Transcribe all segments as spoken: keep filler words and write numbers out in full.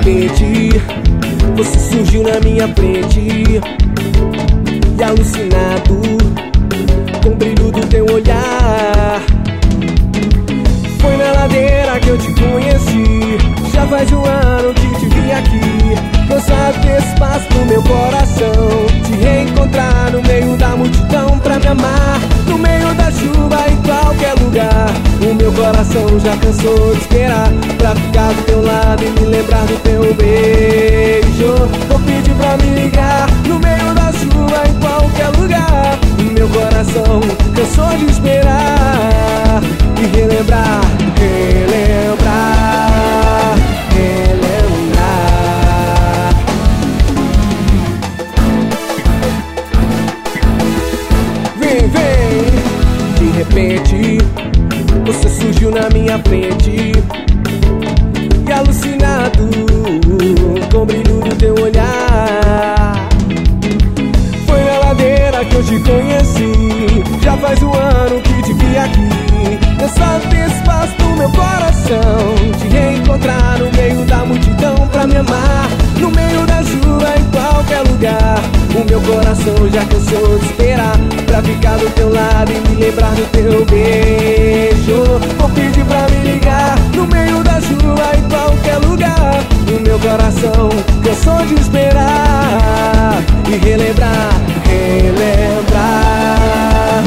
repente você surgiu na minha frente, e alucinado com o brilho do teu olhar. Foi na ladeira que eu te conheci, já faz um ano que te vi aqui, cansado desse espaço no meu coração, te reencontrar no meio da multidão pra me amar, no meio da chuva em qualquer lugar. O meu coração já cansou de esperar pra ficar do teu lado e me lembrar do teu beijo. Vou pedir pra me ligar no meio da chuva em qualquer lugar. O meu coração cansou de esperar e relembrar, relembrar, relembrar. Vem, vem. De repente você surgiu na minha frente, e alucinado com o brilho do teu olhar. Foi na ladeira que eu te conheci, já faz um ano que te vi aqui, cansado desse espaço no meu coração, te reencontrar no meio da multidão pra me amar, no meio da chuva em qualquer lugar. O meu coração já cansou de esperar pra ficar do teu lado e me lembrar do teu beijo. Vou pedir pra me ligar no meio da chuva em qualquer lugar. O meu coração cansou de esperar e relembrar, relembrar,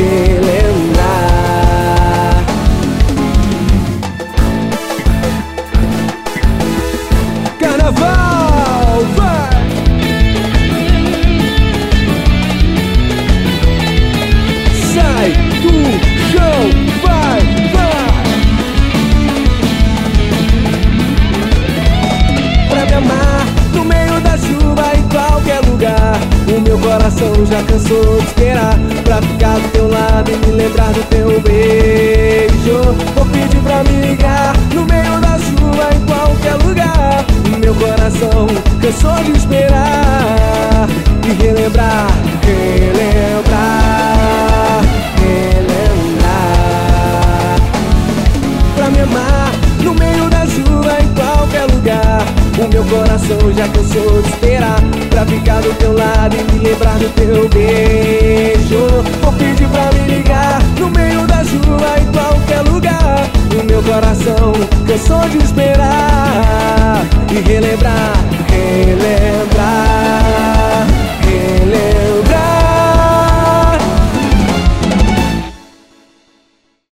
relembrar. Carnaval, vai! Sai do chão, vai, vai! Pra me amar no meio da chuva em qualquer lugar. O meu coração já cansou de esperar pra ficar do teu lado e me lembrar do teu beijo. Vou pedir pra me ligar no meio da chuva em qualquer lugar. O meu coração cansou de esperar e relembrar, relembrar, relembrar. Pra me amar no meio da chuva em qualquer lugar. O meu coração já cansou de esperar pra ficar do teu lado e me lembrar do teu beijo. Vou pedir pra me ligar no meio da chuva em qualquer lugar. O meu coração cansou de esperar e relembrar, relembrar.